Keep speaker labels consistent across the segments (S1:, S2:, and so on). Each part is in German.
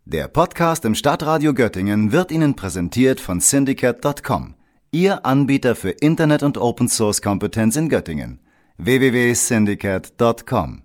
S1: Der Podcast im Stadtradio Göttingen wird Ihnen präsentiert von Syndicate.com, Ihr Anbieter für Internet- und Open-Source-Kompetenz in Göttingen. www.syndicate.com.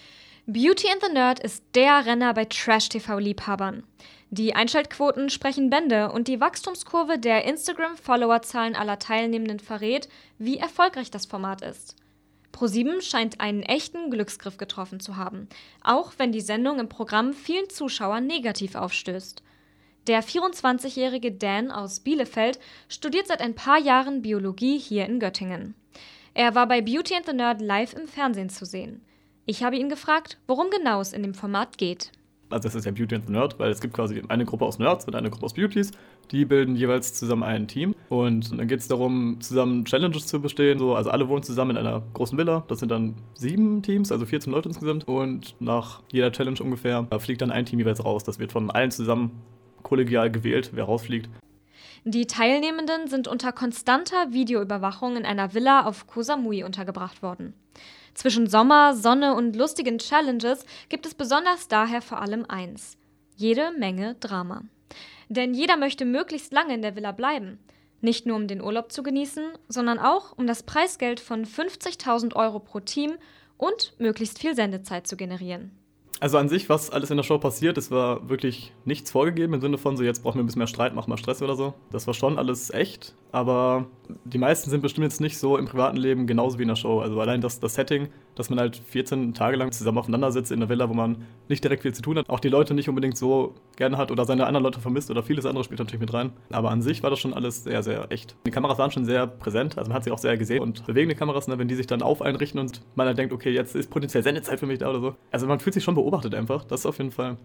S2: Beauty and the Nerd ist der Renner bei Trash-TV-Liebhabern. Die Einschaltquoten sprechen Bände und die Wachstumskurve der Instagram-Followerzahlen aller Teilnehmenden verrät, wie erfolgreich das Format ist. ProSieben scheint einen echten Glücksgriff getroffen zu haben, auch wenn die Sendung im Programm vielen Zuschauern negativ aufstößt. Der 24-jährige Dan aus Bielefeld studiert seit ein paar Jahren Biologie hier in Göttingen. Er war bei Beauty and the Nerd live im Fernsehen zu sehen. Ich habe ihn gefragt, worum genau es in dem Format geht.
S3: Also das ist ja Beauty and the Nerd, weil es gibt quasi eine Gruppe aus Nerds und eine Gruppe aus Beauties. Die bilden jeweils zusammen ein Team. Und dann geht es darum, zusammen Challenges zu bestehen. Also alle wohnen zusammen in einer großen Villa. Das sind dann 7 Teams, also 14 Leute insgesamt. Und nach jeder Challenge ungefähr fliegt dann ein Team jeweils raus. Das wird von allen zusammen kollegial gewählt, wer rausfliegt.
S2: Die Teilnehmenden sind unter konstanter Videoüberwachung in einer Villa auf Koh Samui untergebracht worden. Zwischen Sommer, Sonne und lustigen Challenges gibt es besonders daher vor allem eins: jede Menge Drama. Denn jeder möchte möglichst lange in der Villa bleiben. Nicht nur um den Urlaub zu genießen, sondern auch um das Preisgeld von 50.000 € pro Team und möglichst viel Sendezeit zu generieren.
S3: Also an sich, was alles in der Show passiert, es war wirklich nichts vorgegeben im Sinne von so, jetzt brauchen wir ein bisschen mehr Streit, machen wir Stress oder so. Das war schon alles echt, aber die meisten sind bestimmt jetzt nicht so im privaten Leben genauso wie in der Show. Also allein das Setting, dass man halt 14 Tage lang zusammen aufeinander sitzt in der Villa, wo man nicht direkt viel zu tun hat, auch die Leute nicht unbedingt so gerne hat oder seine anderen Leute vermisst oder vieles andere spielt natürlich mit rein. Aber an sich war das schon alles sehr, sehr echt. Die Kameras waren schon sehr präsent, also man hat sie auch sehr gesehen und bewegende Kameras, ne, wenn die sich dann einrichten und man dann denkt, okay, jetzt ist potenziell Sendezeit für mich da oder so. Also man fühlt sich schon beobachtet einfach, das auf jeden Fall.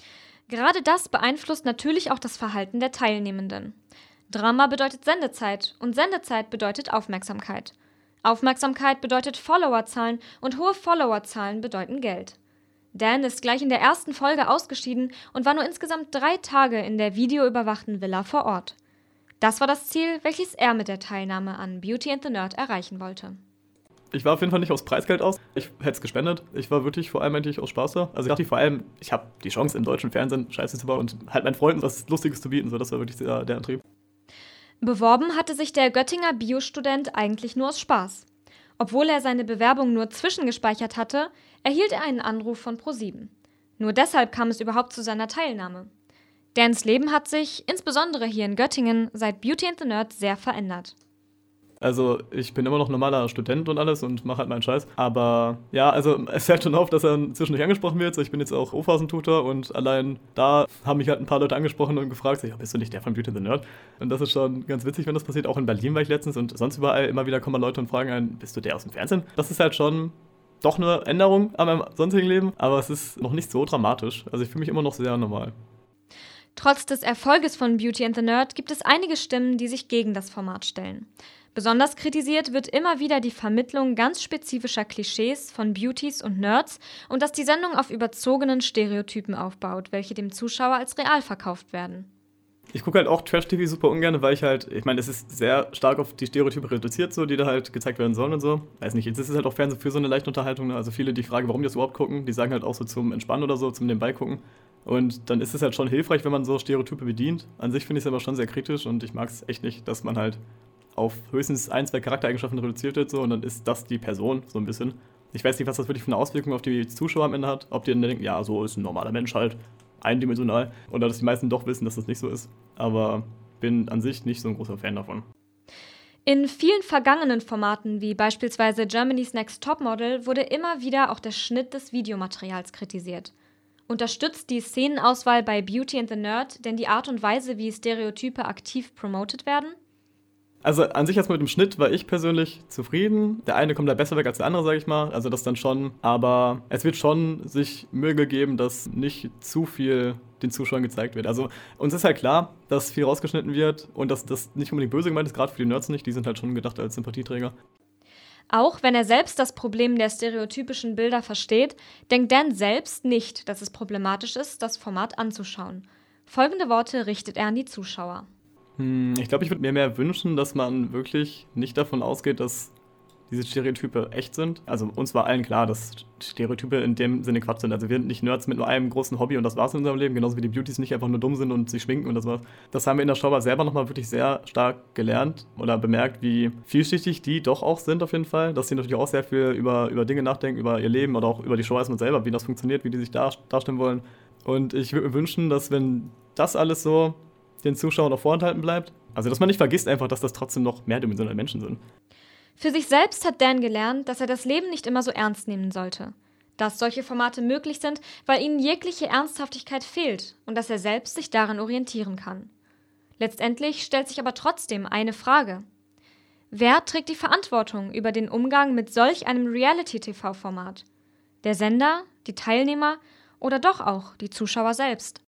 S2: Gerade das beeinflusst natürlich auch das Verhalten der Teilnehmenden. Drama bedeutet Sendezeit und Sendezeit bedeutet Aufmerksamkeit. Aufmerksamkeit bedeutet Followerzahlen und hohe Followerzahlen bedeuten Geld. Dan ist gleich in der ersten Folge ausgeschieden und war nur insgesamt 3 Tage in der videoüberwachten Villa vor Ort. Das war das Ziel, welches er mit der Teilnahme an Beauty and the Nerd erreichen wollte.
S3: Ich war auf jeden Fall nicht aufs Preisgeld aus. Ich hätte es gespendet. Ich war wirklich vor allem eigentlich aus Spaß da. Also ich dachte vor allem, ich habe die Chance im deutschen Fernsehen Scheiße zu bauen und halt meinen Freunden was Lustiges zu bieten. So, das war wirklich der Antrieb.
S2: Beworben hatte sich der Göttinger Biostudent eigentlich nur aus Spaß. Obwohl er seine Bewerbung nur zwischengespeichert hatte, erhielt er einen Anruf von ProSieben. Nur deshalb kam es überhaupt zu seiner Teilnahme. Dans Leben hat sich, insbesondere hier in Göttingen, seit Beauty and the Nerd sehr verändert.
S3: Also ich bin immer noch normaler Student und alles und mache halt meinen Scheiß. Aber ja, also es fällt schon auf, dass er zwischendurch angesprochen wird. So, ich bin jetzt auch O-Phasentutor und allein da haben mich halt ein paar Leute angesprochen und gefragt, so, ja, bist du nicht der von Beauty and the Nerd? Und das ist schon ganz witzig, wenn das passiert. Auch in Berlin war ich letztens und sonst überall immer wieder kommen Leute und fragen einen, bist du der aus dem Fernsehen? Das ist halt schon doch eine Änderung an meinem sonstigen Leben, aber es ist noch nicht so dramatisch. Also ich fühle mich immer noch sehr normal.
S2: Trotz des Erfolges von Beauty and the Nerd gibt es einige Stimmen, die sich gegen das Format stellen. Besonders kritisiert wird immer wieder die Vermittlung ganz spezifischer Klischees von Beauties und Nerds und dass die Sendung auf überzogenen Stereotypen aufbaut, welche dem Zuschauer als real verkauft werden.
S3: Ich gucke halt auch Trash-TV super ungern, weil ich meine, es ist sehr stark auf die Stereotype reduziert, so, die da halt gezeigt werden sollen und so. Weiß nicht, jetzt ist es halt auch Fernsehen für so eine leichte Unterhaltung, ne? Also viele, die fragen, warum die das überhaupt gucken, die sagen halt auch so zum Entspannen oder so, zum Nebenbei gucken. Und dann ist es halt schon hilfreich, wenn man so Stereotype bedient. An sich finde ich es aber schon sehr kritisch und ich mag es echt nicht, dass man halt auf höchstens 1, 2 Charaktereigenschaften reduziert wird so und dann ist das die Person so ein bisschen. Ich weiß nicht, was das wirklich für eine Auswirkung auf die Zuschauer am Ende hat. Ob die dann denken, ja, so ist ein normaler Mensch halt, eindimensional. Oder dass die meisten doch wissen, dass das nicht so ist. Aber bin an sich nicht so ein großer Fan davon.
S2: In vielen vergangenen Formaten, wie beispielsweise Germany's Next Topmodel, wurde immer wieder auch der Schnitt des Videomaterials kritisiert. Unterstützt die Szenenauswahl bei Beauty and the Nerd denn die Art und Weise, wie Stereotype aktiv promotet werden?
S3: Also an sich erstmal mit dem Schnitt war ich persönlich zufrieden. Der eine kommt da besser weg als der andere, sage ich mal. Also das dann schon. Aber es wird schon sich Mühe gegeben, dass nicht zu viel den Zuschauern gezeigt wird. Also uns ist halt klar, dass viel rausgeschnitten wird und dass das nicht unbedingt böse gemeint ist, gerade für die Nerds nicht. Die sind halt schon gedacht als Sympathieträger.
S2: Auch wenn er selbst das Problem der stereotypischen Bilder versteht, denkt Dan selbst nicht, dass es problematisch ist, das Format anzuschauen. Folgende Worte richtet er an die Zuschauer.
S3: Ich glaube, ich würde mir mehr wünschen, dass man wirklich nicht davon ausgeht, dass diese Stereotype echt sind. Also uns war allen klar, dass Stereotype in dem Sinne Quatsch sind. Also wir sind nicht Nerds mit nur einem großen Hobby und das war's in unserem Leben, genauso wie die Beauties nicht einfach nur dumm sind und sich schminken und das war's. Das haben wir in der Show aber selber nochmal wirklich sehr stark gelernt oder bemerkt, wie vielschichtig die doch auch sind auf jeden Fall. Dass sie natürlich auch sehr viel über Dinge nachdenken, über ihr Leben oder auch über die Show erstmal selber, wie das funktioniert, wie die sich darstellen wollen. Und ich würde mir wünschen, dass wenn das alles so den Zuschauern auch vorenthalten bleibt, also dass man nicht vergisst einfach, dass das trotzdem noch mehrdimensionale Menschen sind.
S2: Für sich selbst hat Dan gelernt, dass er das Leben nicht immer so ernst nehmen sollte. Dass solche Formate möglich sind, weil ihnen jegliche Ernsthaftigkeit fehlt und dass er selbst sich daran orientieren kann. Letztendlich stellt sich aber trotzdem eine Frage. Wer trägt die Verantwortung über den Umgang mit solch einem Reality-TV-Format? Der Sender, die Teilnehmer oder doch auch die Zuschauer selbst?